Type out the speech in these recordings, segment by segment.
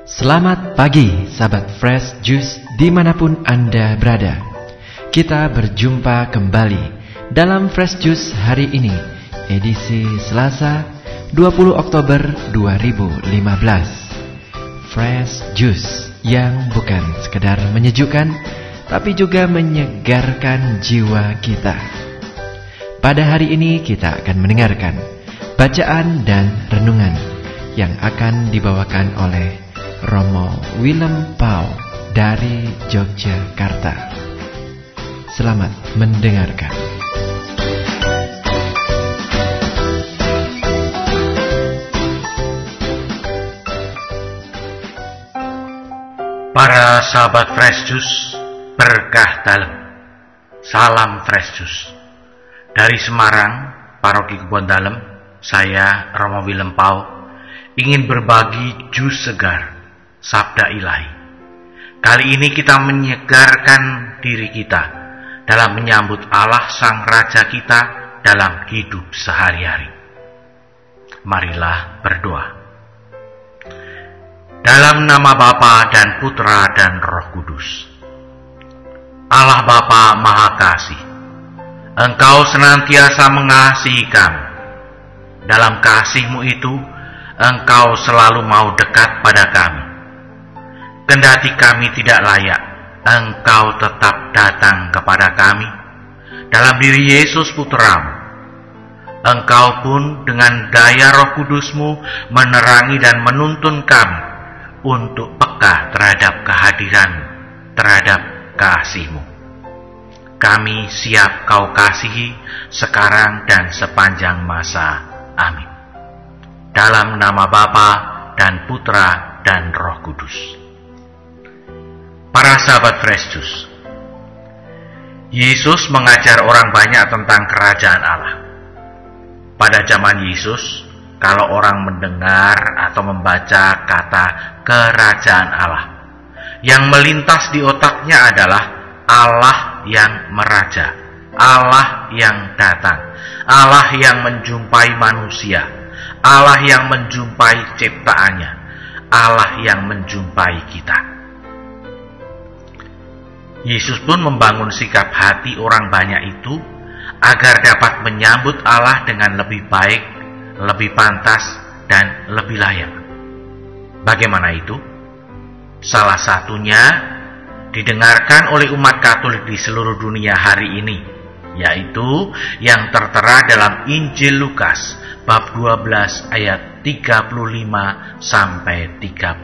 Selamat pagi, sahabat Fresh Juice dimanapun Anda berada. Kita berjumpa kembali dalam Fresh Juice hari ini, edisi Selasa 20 Oktober 2015. Fresh Juice yang bukan sekedar menyejukkan, tapi juga menyegarkan jiwa kita. Pada hari ini kita akan mendengarkan bacaan dan renungan yang akan dibawakan oleh Romo Willem Pau dari Yogyakarta. Selamat mendengarkan. Para sahabat Fresh Juice, berkah dalam. Salam Fresh Juice. Dari Semarang, Paroki Kebon Dalem, saya Romo Willem Pau ingin berbagi jus segar Sabda Ilahi. Kali ini kita menyegarkan diri kita dalam menyambut Allah Sang Raja kita dalam hidup sehari-hari. Marilah berdoa. Dalam nama Bapa dan Putra dan Roh Kudus. Allah Bapa Maha Kasih, Engkau senantiasa mengasihi kami. Dalam kasih-Mu itu, Engkau selalu mau dekat pada kami. Kendati kami tidak layak, Engkau tetap datang kepada kami dalam diri Yesus Putra-Mu. Engkau pun dengan daya Roh Kudus-Mu menerangi dan menuntun kami untuk peka terhadap kehadiran-Mu, terhadap kasih-Mu. Kami siap Kau kasihi sekarang dan sepanjang masa. Amin. Dalam nama Bapa dan Putra dan Roh Kudus. Para sahabat Fresh Juice, Yesus mengajar orang banyak tentang kerajaan Allah. Pada zaman Yesus, kalau orang mendengar atau membaca kata kerajaan Allah, yang melintas di otaknya adalah Allah yang meraja, Allah yang datang, Allah yang menjumpai manusia, Allah yang menjumpai ciptaannya, Allah yang menjumpai kita. Yesus pun membangun sikap hati orang banyak itu agar dapat menyambut Allah dengan lebih baik, lebih pantas, dan lebih layak. Bagaimana itu? Salah satunya didengarkan oleh umat Katolik di seluruh dunia hari ini, yaitu yang tertera dalam Injil Lukas bab 12 ayat 35 sampai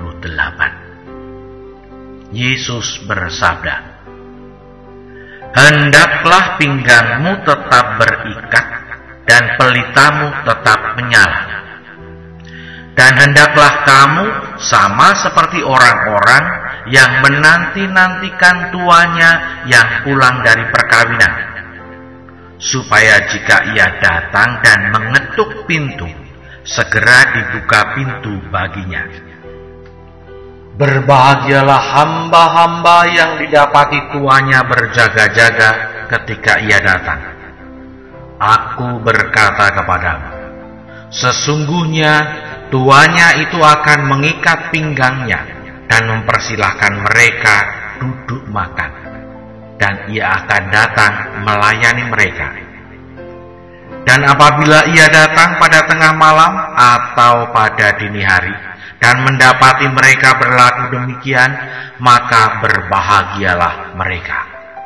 38. Yesus bersabda, "Hendaklah pinggangmu tetap berikat dan pelitamu tetap menyala. Dan hendaklah kamu sama seperti orang-orang yang menanti-nantikan tuannya yang pulang dari perkawinan, supaya jika ia datang dan mengetuk pintu, segera dibuka pintu baginya. Berbahagialah hamba-hamba yang didapati tuannya berjaga-jaga ketika ia datang. Aku berkata kepadamu, sesungguhnya tuannya itu akan mengikat pinggangnya dan mempersilahkan mereka duduk makan, dan ia akan datang melayani mereka. Dan apabila ia datang pada tengah malam atau pada dini hari dan mendapati mereka berlaku demikian, maka berbahagialah mereka."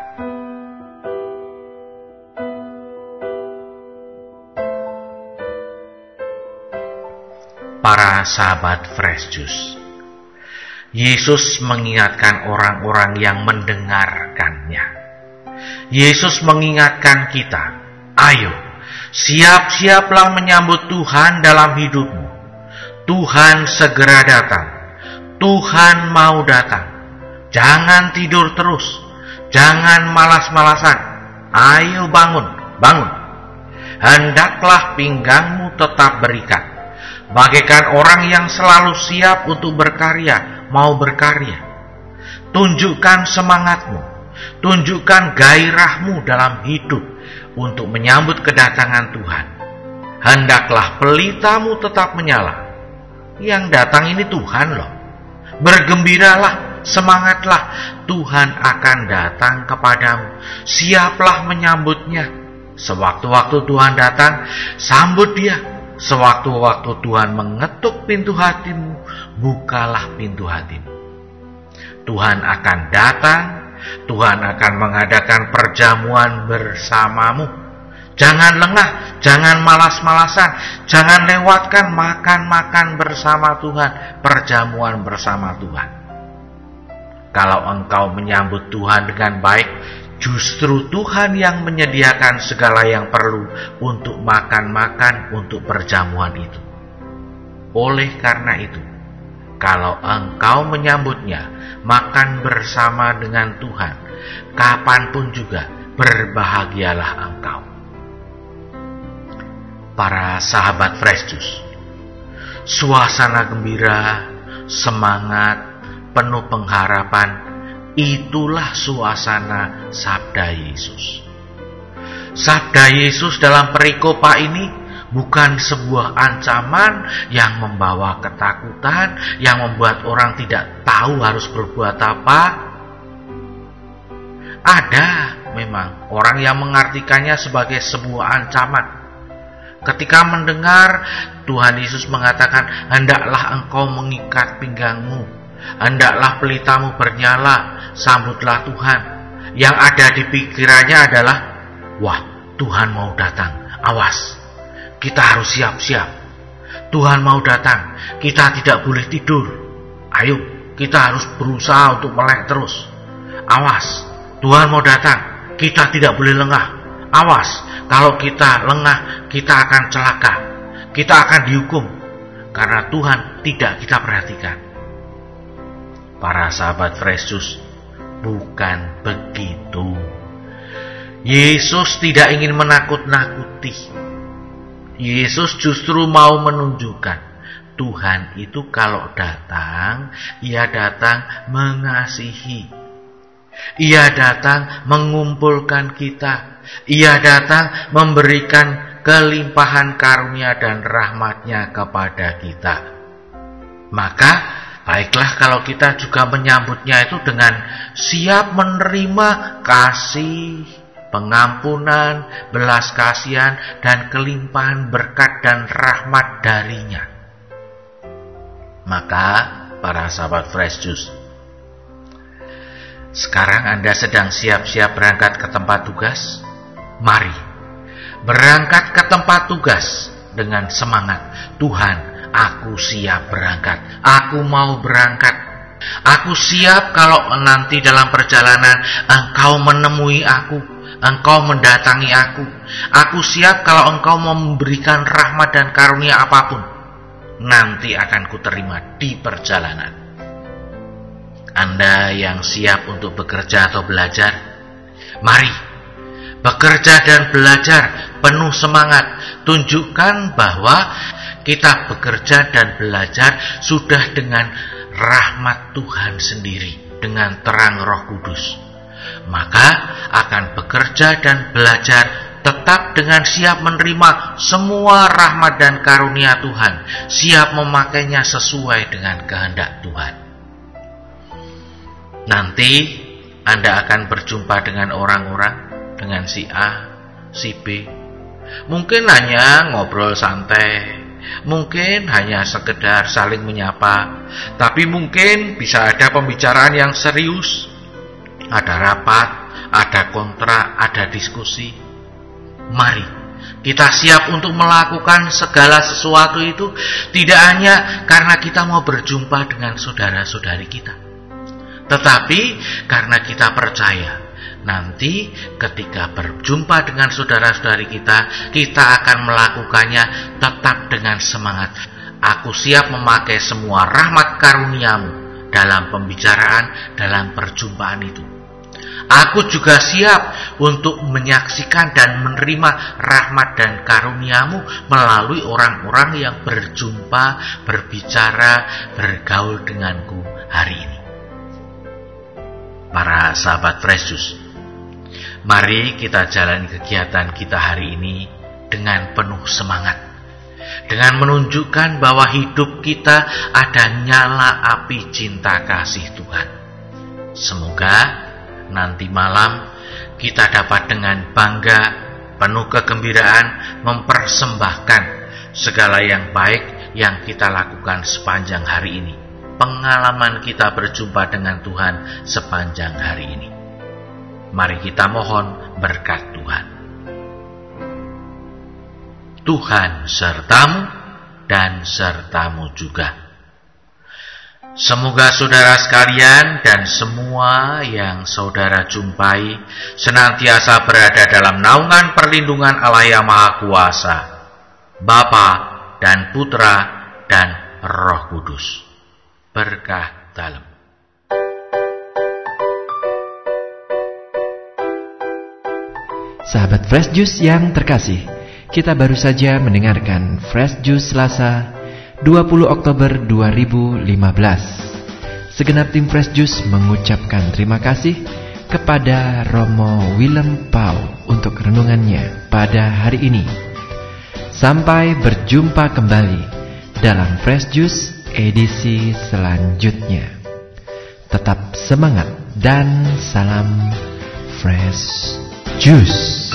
Para sahabat Fresh Juice, Yesus mengingatkan orang-orang yang mendengarkannya. Yesus mengingatkan kita, ayo, siap-siaplah menyambut Tuhan dalam hidupmu. Tuhan segera datang. Tuhan mau datang. Jangan tidur terus. Jangan malas-malasan. Ayo bangun, bangun. Hendaklah pinggangmu tetap berikat, bagaikan orang yang selalu siap untuk berkarya, mau berkarya. Tunjukkan semangatmu, tunjukkan gairahmu dalam hidup untuk menyambut kedatangan Tuhan. Hendaklah pelitamu tetap menyala. Yang datang ini Tuhan loh. Bergembiralah, semangatlah, Tuhan akan datang kepadamu. Siaplah menyambutnya. Sewaktu-waktu Tuhan datang, sambut dia. Sewaktu-waktu Tuhan mengetuk pintu hatimu, bukalah pintu hatimu. Tuhan akan datang, Tuhan akan mengadakan perjamuan bersamamu. Jangan lengah, jangan malas-malasan, jangan lewatkan makan-makan bersama Tuhan, perjamuan bersama Tuhan. Kalau engkau menyambut Tuhan dengan baik, justru Tuhan yang menyediakan segala yang perlu untuk makan-makan untuk perjamuan itu. Oleh karena itu, kalau engkau menyambutnya, makan bersama dengan Tuhan, kapanpun juga berbahagialah engkau. Para sahabat Fresh Juice, suasana gembira, semangat, penuh pengharapan, itulah suasana sabda Yesus. Sabda Yesus dalam perikopa ini bukan sebuah ancaman yang membawa ketakutan, yang membuat orang tidak tahu harus berbuat apa. Ada memang orang yang mengartikannya sebagai sebuah ancaman. Ketika mendengar Tuhan Yesus mengatakan, hendaklah engkau mengikat pinggangmu, hendaklah pelitamu bernyala, sambutlah Tuhan. Yang ada di pikirannya adalah, wah, Tuhan mau datang, awas, kita harus siap-siap. Tuhan mau datang, kita tidak boleh tidur. Ayo, kita harus berusaha untuk melek terus. Awas, Tuhan mau datang, kita tidak boleh lengah. Awas, kalau kita lengah, kita akan celaka. Kita akan dihukum, karena Tuhan tidak kita perhatikan. Para sahabat Fresh Juice, bukan begitu. Yesus tidak ingin menakut-nakuti. Yesus justru mau menunjukkan Tuhan itu kalau datang, Ia datang mengasihi. Ia datang mengumpulkan kita. Ia datang memberikan kelimpahan karunia dan rahmat-Nya kepada kita. Maka baiklah kalau kita juga menyambutnya itu dengan siap menerima kasih, pengampunan, belas kasihan, dan kelimpahan berkat dan rahmat darinya. Maka para sahabat Fresh Juice, sekarang Anda sedang siap-siap berangkat ke tempat tugas? Mari berangkat ke tempat tugas dengan semangat. Tuhan, aku siap berangkat. Aku mau berangkat. Aku siap kalau nanti dalam perjalanan Engkau menemui aku, Engkau mendatangi aku. Aku siap kalau Engkau memberikan rahmat dan karunia apapun, nanti akan kuterima di perjalanan. Anda yang siap untuk bekerja atau belajar, mari bekerja dan belajar penuh semangat. Tunjukkan bahwa kita bekerja dan belajar sudah dengan rahmat Tuhan sendiri, dengan terang Roh Kudus. Maka akan bekerja dan belajar tetap dengan siap menerima semua rahmat dan karunia Tuhan, siap memakainya sesuai dengan kehendak Tuhan. Nanti Anda akan berjumpa dengan orang-orang, dengan si A, si B. Mungkin hanya ngobrol santai, mungkin hanya sekedar saling menyapa, tapi mungkin bisa ada pembicaraan yang serius, ada rapat, ada kontrak, ada diskusi. Mari kita siap untuk melakukan segala sesuatu itu, tidak hanya karena kita mau berjumpa dengan saudara-saudari kita, tetapi karena kita percaya nanti ketika berjumpa dengan saudara-saudari kita akan melakukannya tetap dengan semangat. Aku siap memakai semua rahmat karuniamu dalam pembicaraan, dalam perjumpaan itu. Aku juga siap untuk menyaksikan dan menerima rahmat dan karuniamu melalui orang-orang yang berjumpa, berbicara, bergaul denganku hari ini. Para sahabat Fresh Juice, mari kita jalani kegiatan kita hari ini dengan penuh semangat. dengan menunjukkan bahwa hidup kita ada nyala api cinta kasih Tuhan. Semoga nanti malam kita dapat dengan bangga, penuh kegembiraan mempersembahkan segala yang baik yang kita lakukan sepanjang hari ini. Pengalaman kita berjumpa dengan Tuhan sepanjang hari ini. Mari kita mohon berkat Tuhan. Tuhan sertamu dan sertamu juga. Semoga saudara sekalian dan semua yang saudara jumpai senantiasa berada dalam naungan perlindungan Allah yang Maha Kuasa, Bapa dan Putra dan Roh Kudus. Berkah dalam. Sahabat Fresh Juice yang terkasih, kita baru saja mendengarkan Fresh Juice Selasa 20 Oktober 2015. Segenap tim Fresh Juice mengucapkan terima kasih kepada Romo Willem Pau untuk renungannya pada hari ini. Sampai berjumpa kembali dalam Fresh Juice edisi selanjutnya. Tetap semangat dan salam Fresh Juice.